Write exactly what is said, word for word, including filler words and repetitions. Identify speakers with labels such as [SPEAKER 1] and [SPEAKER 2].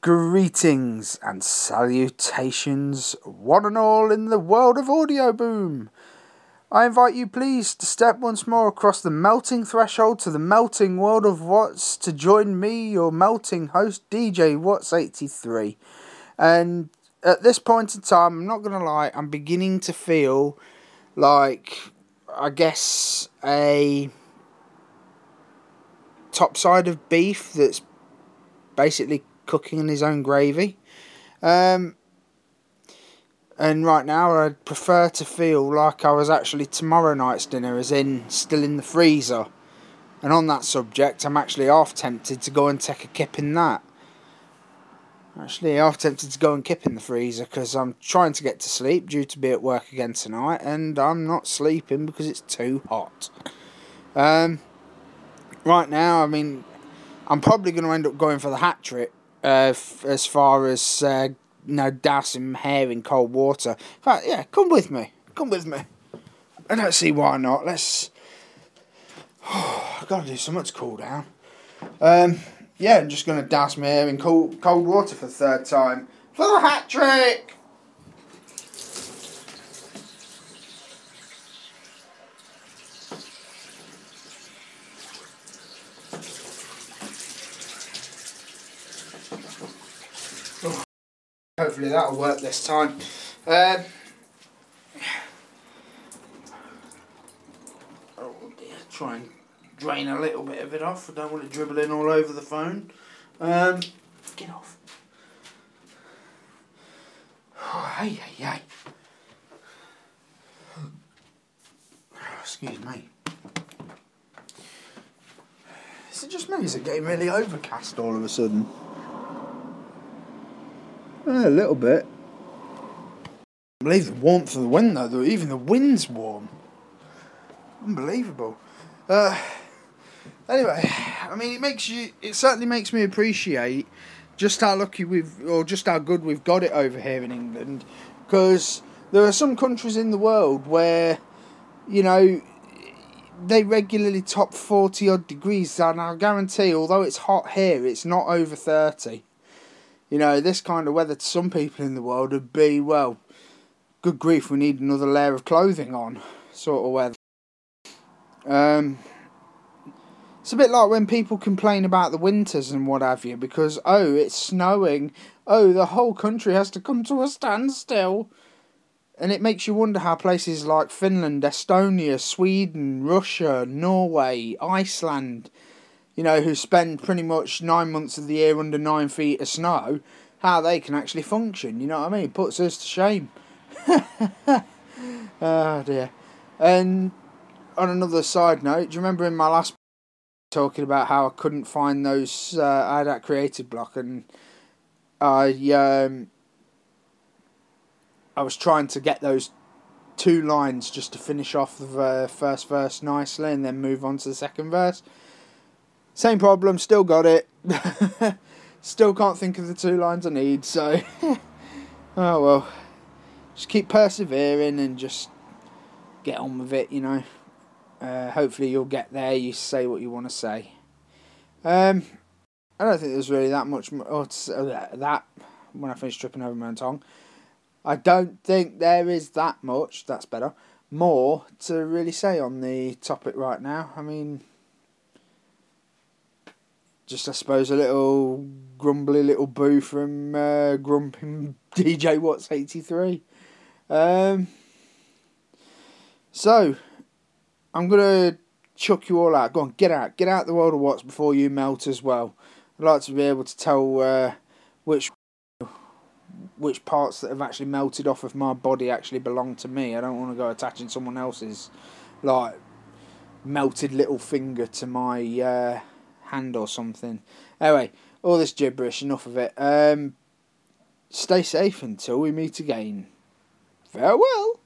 [SPEAKER 1] Greetings and salutations, one and all in the world of Audio Boom. I invite you please to step once more across the melting threshold to the melting world of Watts to join me, your melting host, D J Watts eighty-three. And at this point in time, I'm not going to lie, I'm beginning to feel like, I guess, a top side of beef that's basically cooking in his own gravy. Um, and right now I'd prefer to feel like I was actually tomorrow night's dinner, as in still in the freezer. And on that subject, I'm actually half tempted to go and take a kip in that. Actually half tempted to go and kip in the freezer because I'm trying to get to sleep due to be at work again tonight, and I'm not sleeping because it's too hot. Um, right now, I mean, I'm probably going to end up going for the hat trick. Uh, f- as far as, uh, you know, dousing my hair in cold water. In fact, yeah, come with me. Come with me. I don't see why not. Let's... Oh, I've got to do something to cool down. Um, yeah, I'm just going to douse my hair in cold, cold water for the third time. For the hat trick! Hopefully that'll work this time. Um, oh dear, try and drain a little bit of it off. I don't want it dribbling all over the phone. Um, get off. Oh, hey, hey, hey. Excuse me. Is it just me? Is it getting really overcast all of a sudden? Uh, a little bit. I believe the warmth of the wind though, even the wind's warm. Unbelievable. Uh, anyway, I mean, it makes you, it certainly makes me appreciate just how lucky we've, or just how good we've got it over here in England, because there are some countries in the world where, you know, they regularly top forty odd degrees, and I'll guarantee, although it's hot here, it's not over thirty. You know, this kind of weather to some people in the world would be, well, good grief, we need another layer of clothing on, sort of weather. Um, it's a bit like when people complain about the winters and what have you, because, oh, it's snowing, oh, the whole country has to come to a standstill. And it makes you wonder how places like Finland, Estonia, Sweden, Russia, Norway, Iceland, you know, who spend pretty much nine months of the year under nine feet of snow, how they can actually function, you know what I mean? It puts us to shame. Oh dear. And on another side note, do you remember in my last talking about how I couldn't find those, uh, I had that creative block, and I, um, I was trying to get those two lines just to finish off the uh, first verse nicely and then move on to the second verse. Same problem, still got it. Still can't think of the two lines I need, so oh well. Just keep persevering and just get on with it, you know. Uh, hopefully you'll get there, you say what you want to say. Um, I don't think there's really that much more oh, that, when I finish tripping over my own tongue. I don't think there is that much, that's better, more to really say on the topic right now. I mean, just, I suppose, a little grumbly little boo from uh, grumping D J Watts eighty-three. Um, so, I'm going to chuck you all out. Go on, get out. Get out the world of Watts before you melt as well. I'd like to be able to tell uh, which which parts that have actually melted off of my body actually belong to me. I don't want to go attaching someone else's, like, melted little finger to my uh, hand or something. Anyway, all this gibberish, enough of it. Um, stay safe until we meet again. Farewell.